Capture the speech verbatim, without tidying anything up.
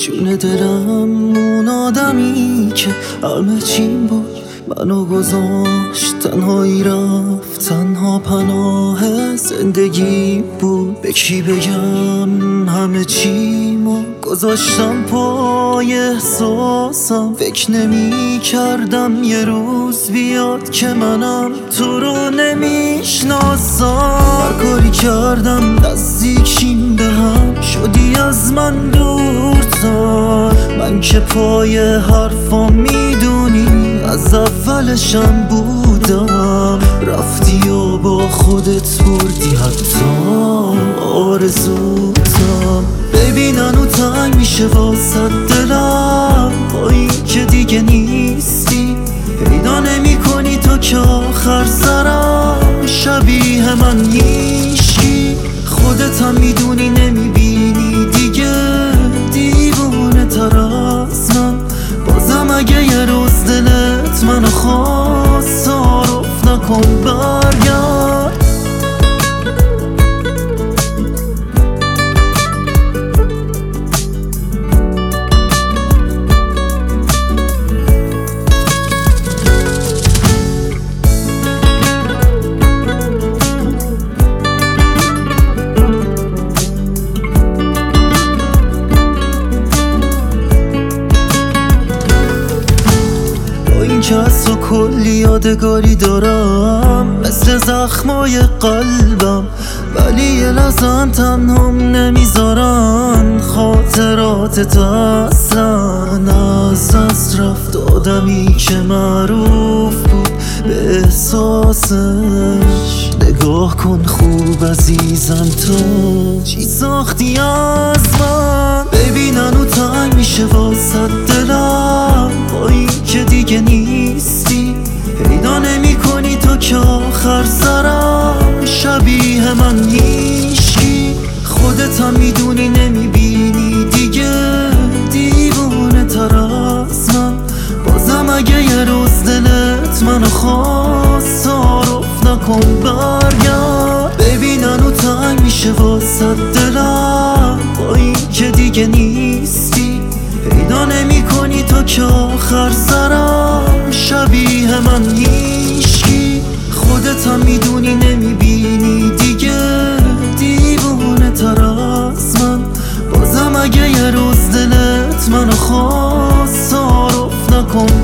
جون دلم اون آدمی که همه چیم بود منو گذاشت، تنهایی رفت، تنها پناه زندگی بود. به کی بگم همه چیمو گذاشتم پای احساسم، فکر نمی کردم یه روز بیاد که منم تو رو نمیشناسم. هر کاری کردم نزدیکیم به هم، شدی از من دورتر. من که پای حرفام میدونی از اولشم بودم، رفتی و با خودت بردی حتی آرزوتم. ببینن و تنگ میشه واسه دلم با این که دیگه نیستی، پیدا نمی کنی تا که آخر سرم شبیه من نیشی. خودت هم میدونی نمیبینی دیگه دیوونه تر از من. بازم اگه یه روز دلت منو خواست تعارف نکن برگرد. که از تو کلی یادگاری دارم مثل زخمای قلبم، ولی یه لحظم تنهام نمیذارن خاطراتت اصلا. از دست رفت آدمی که معروف بود به احساسش. نگاه کن خوب عزیزم تو چی ساختی از من. ببینن و تنگ میشه واسه دلم با این که دیگه نیستی، پیدا نمی کنی تا که آخر سرم شبیه من نیشی. خودت هم میدونی نمیبینی دیگه دیوونه تر از من. بازم اگه یه روز دلت منو خواست تعارف نکن برگرد. ببینن و تنگ میشه واسه دلم با این که دیگه نیستی، پیدا نمی کنی تا که آخر سرم شبیه من نیشی. خودت هم میدونی نمیبینی دیگه دیوونه تر از من. بازم اگه یه روز دلت منو خواست تعارف نکن